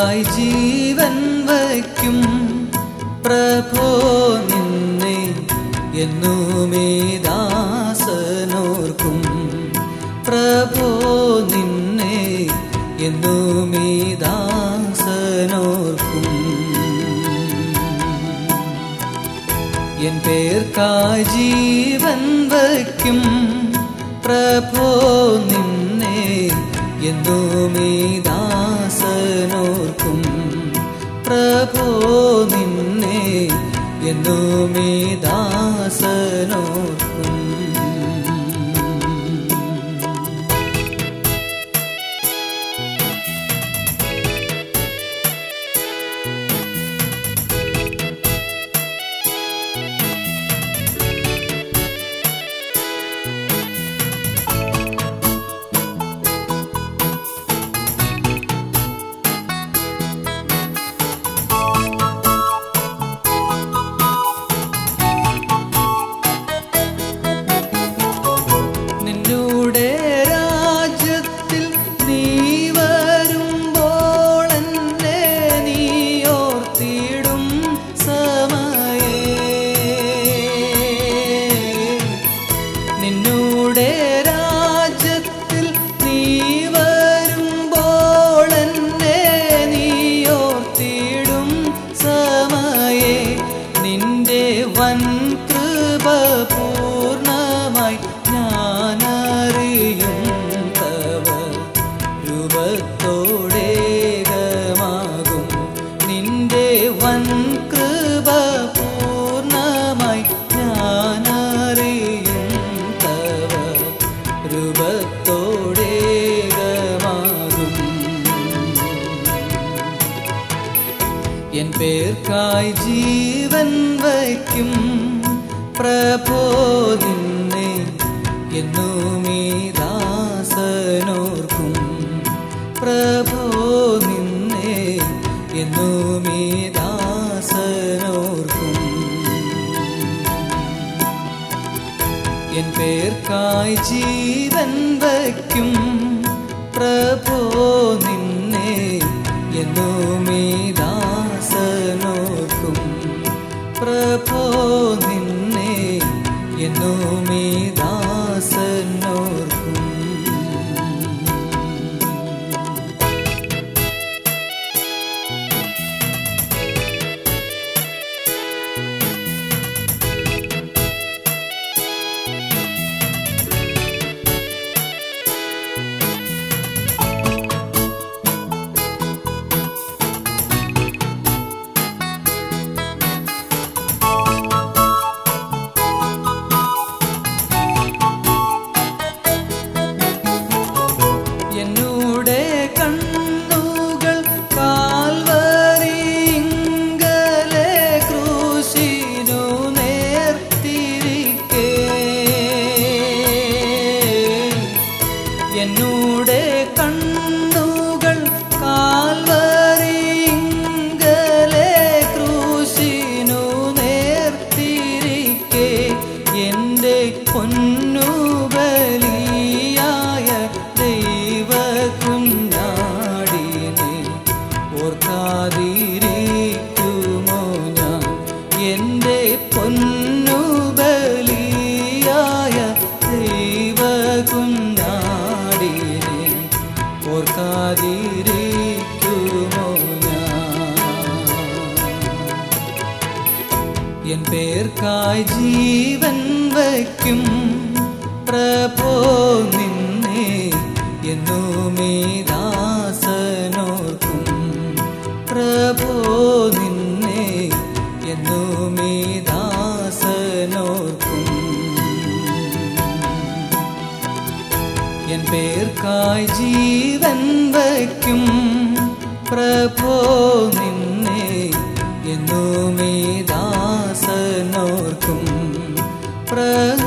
പേർക്കായി ജീവൻ വയ്ക്കും പ്രഭോ നിന്നെ എന്നുമേ ദാസനോർക്കും പ്രഭോ നിന്നെ എന്നുമേ ദാസനോർക്കും എൻ പേർക്കായി ജീവൻ വയ്ക്കും പ്രഭോ നിന്നെ എന്നുമേ ദാസനോർക്കും പ്രഭോ നിന്നെ എന്നുമേ ദാസനോർക്കും വൻ കൃപ പൂർണ്ണമായി ഞാനറിയും തവ രൂപത്തോടേകമാകും നിന്റെ വൻ കൃപ പൂർണ്ണമായി ഞാനറിയും തവ രൂപത്തോടേകമാകും എൻ പേർക്കായി ജീവൻ വയ്ക്കും പ്രഭോ നിന്നെ എന്നുമേ ദാസനോർക്കും പ്രഭോ നിന്നെ എന്നുമേ ദാസനോർക്കും എൻ പേർക്കായി ജീവൻ വയ്ക്കും പ്രഭോ നിന്നെ എന്നുമേ ദാസനോർക്കും പ്രഭോ നിന്നെ എന്നുമേ ദാസനോർക്കും എന്നൂടെ കണ്ണുകൾ കാൽവരിങ്കലെ ക്രൂശിനു നേർത്തിരിക്കെ എൻ്റെ പൊന്നു ബലിയായ ദൈവകുഞ്ഞാടിനെ ഓർക്കാതിരിക്കുമോ ഞാൻ എൻ്റെ പൊന്നു ബലിയായ ദൈവകുഞ്ഞാടിനെ ഓർക്കാതിരിക്കുമോ ഞാൻ എൻ പേർക്കായി ജീവൻ വയ്ക്കും പ്രഭോ നിന്നെ എന്നുമേ ദാസനോർക്കും പ്രഭോ നിന്നെ എന്നുമേ ദാസനോർക്കും എൻ പേർക്കായി ജീവൻ വയ്ക്കും പ്രഭോ നിന്നെ എന്നുമേ ദാസനോർക്കും